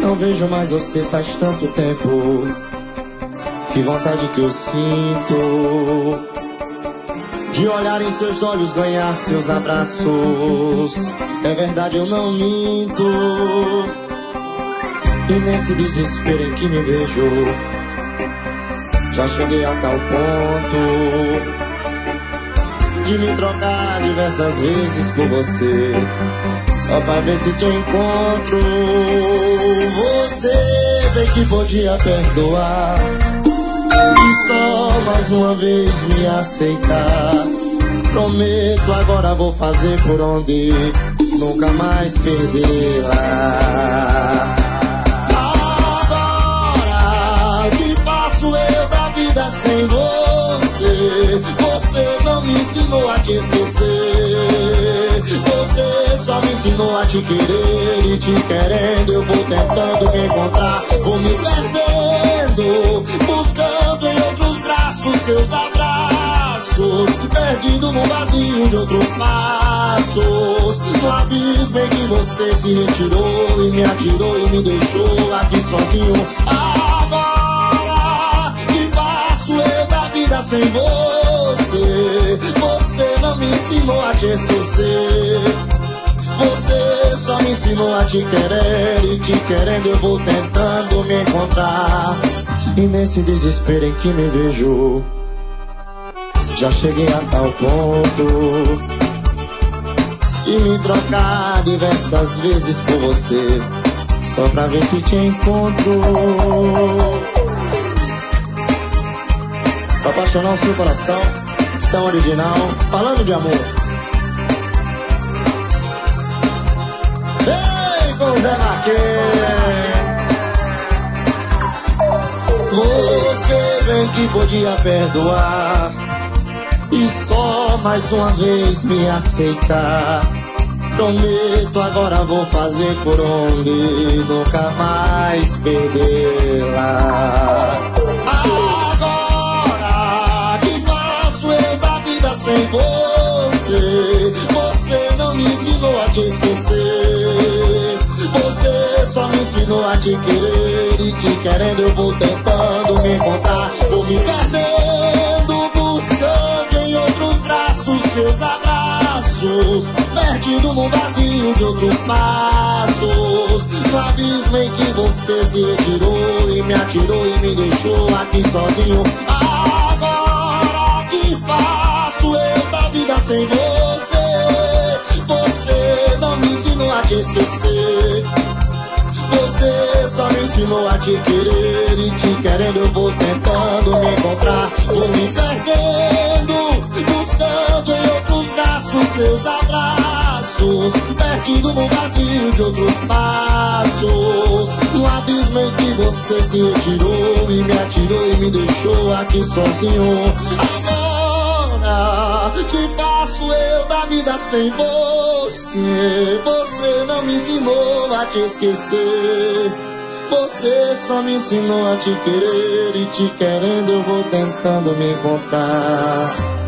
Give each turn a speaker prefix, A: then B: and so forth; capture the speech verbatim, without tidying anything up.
A: Não vejo mais você faz tanto tempo. Que vontade que eu sinto de olhar em seus olhos, ganhar seus abraços. É verdade, eu não minto. E nesse desespero em que me vejo, já cheguei a tal ponto de me trocar diversas vezes por você, só pra ver se te encontro. Você bem que podia perdoar e só mais uma vez me aceitar. Prometo, agora vou fazer por onde nunca mais perdê-la. Agora, o que faço eu da vida sem você? Você não me ensinou a te esquecer. Você só me ensinou a te querer. E te querendo eu vou tentando me encontrar. Vou me perdendo, buscando em outros braços seus abraços, perdido no vazio de outros passos. No abismo em que você se retirou e me atirou e me deixou aqui sozinho. Agora, que faço eu da vida sem você? Você não me ensinou a te esquecer. Você só me ensinou a te querer. E te querendo eu vou tentando me encontrar. E nesse desespero em que me vejo, já cheguei a tal ponto e me trocar diversas vezes por você, só pra ver se te encontro. Pra apaixonar o seu coração, são original, falando de amor. Vem com Zé Marquês. Você bem que podia perdoar e só mais uma vez me aceitar. Prometo, agora vou fazer por onde nunca mais perdê-la. Agora, que faço eu da vida sem você? Você não me ensinou a te esquecer. Você só me ensinou a te querer. E te querendo eu vou tentando me encontrar. Vou me perdendo, buscando em outros braços seus abraços, perdido no vazio de outros passos. No abismo em que você se retirou e me atirou e me deixou aqui sozinho. Agora, que faço eu da vida sem você? Você não me ensinou a te esquecer. Você só me ensinou a te querer. E te querendo eu vou tentando me encontrar. Vou me perdendo, buscando em outros braços seus abraços, perdido no vazio de outros passos. No abismo em que você se retirou e me atirou e me deixou aqui sozinho. Agora, que faço eu da vida sem você? Você não me ensinou a te esquecer. Você só me ensinou a te querer. E te querendo eu vou tentando me encontrar.